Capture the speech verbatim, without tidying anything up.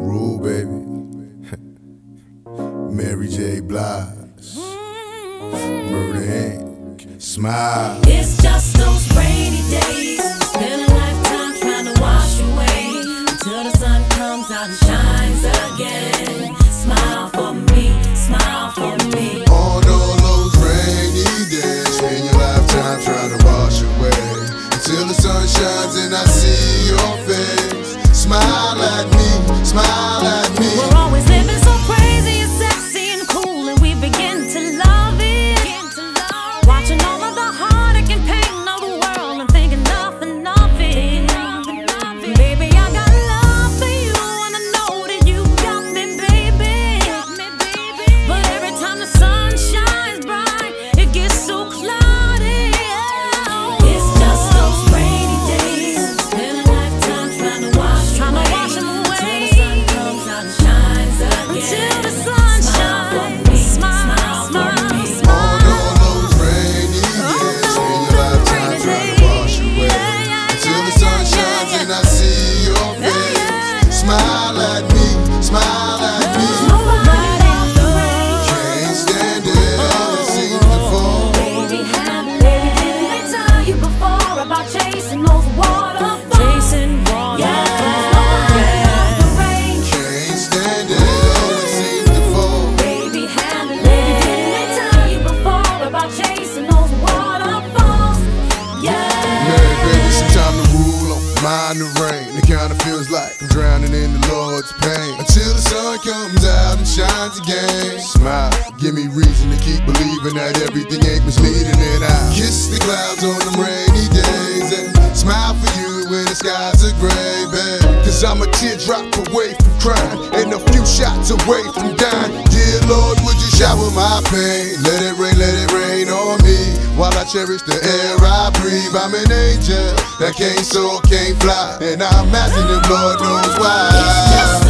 rule, baby. Mary J. Blige, Murder Incorporated, Smile. It's just those rainy days, spend a lifetime trying to wash away until the sun comes out and shines again. Smile for me, smile for me. On all those rainy days, spend your lifetime trying to wash away until the sun shines and I see your face. Smile at me, smile at me. We're always living so crazy and sexy and cool, and we begin to love it. Watching all of the heartache and pain of the world and thinking nothing of it. Baby, I got love for you, and I know that you got me, baby. But every time the sun shines bright, it gets so cloudy. It's just those rainy days, spend a lifetime trying to wash, trying to wash them away until the sun comes out and shines again. Until the sun shines, smile, smile, smile. On all those rainy days, spend your lifetime trying to wash away until the sun shines and I see your face. Smile at me, smile at me. Can't stand it, it seems to fall. Baby, baby, didn't I tell you before about chasing those waterfalls? Chasing waterfalls. Can't stand it, it seems to fall. Baby, baby, didn't I tell you before about chasing those waterfalls? Yeah. Mary, baby, some time to rule on, mind the rain. It kinda feels like I'm drowning in the Lord's pain until the sun comes out and shines again. Smile, give me reason to keep believing that everything ain't misleading, and I kiss the clouds on them rainy days and smile for you when the skies are gray, babe. Cause I'm a teardrop away from crying and a few shots away from dying. Dear Lord, would you shower my pain? Let it rain, let it rain on me while I cherish the air I breathe. I'm an angel that can't soar, can't fly, and I imagine him, Lord knows why.